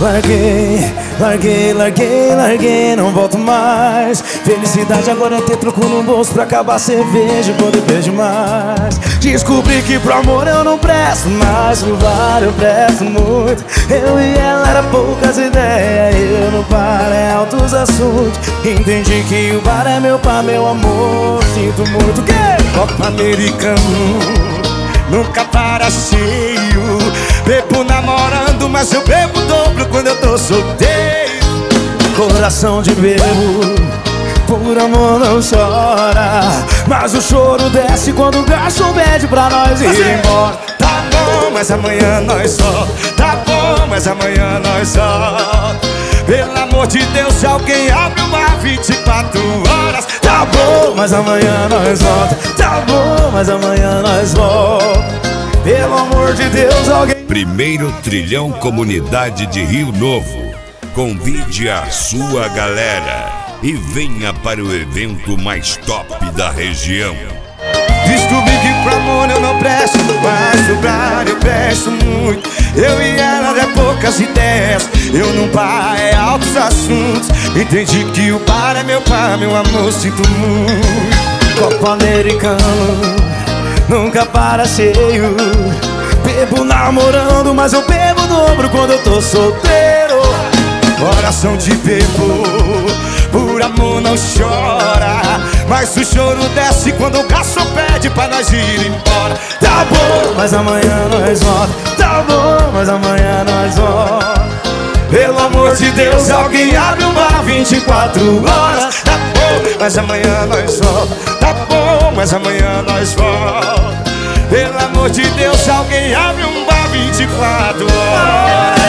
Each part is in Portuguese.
Larguei, não volto mais. Felicidade agora é ter troco no bolso pra acabar a cerveja quando eu bebo demais. Descobri que pro amor eu não presto mais, pro bar eu presto muito. Eu e ela era poucas ideias, eu no bar é altos assuntos. Entendi que o bar é meu par, meu amor, sinto muito. Copo americano nunca para cheio. Bebo namorando, mas eu bebo dobro quando eu tô solteiro. Coração de bebo, por amor não chora, mas o choro desce quando o garçom pede pra nós ir embora. Tá bom, mas amanhã nós só. Tá bom, mas amanhã nós só. Pelo amor de Deus, se alguém abre uma 24 horas. Tá bom, mas amanhã nós volta. Tá bom, mas amanhã nós volta. Pelo amor de Deus, alguém... Primeiro Trilhão Comunidade de Rio Novo. Convide a sua galera e venha para o evento mais top da região. Descobri que pro amor eu não presto, mas pro bar eu presto muito. Eu e ela é poucas ideias, eu no bar é altos assuntos. Entendi que o bar é meu par, meu amor, sinto muito. Copo americano nunca para cheio. Bebo namorando, mas eu bebo dobro quando eu tô solteiro. Coração de bebo, por amor não chora, mas o choro desce quando o garçom pede pra nós ir embora. Tá bom, mas amanhã nós volta. Tá bom, mas amanhã nós volta. Pelo amor de Deus, alguém abre um bar 24 horas. Tá bom, mas amanhã nós volta. Tá bom, mas amanhã nós volta. Pelo amor de Deus, alguém abre um bar 24 horas.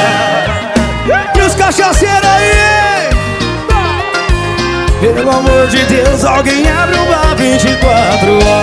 E os cachaceiros aí? Pelo amor de Deus, alguém abre um bar 24 horas.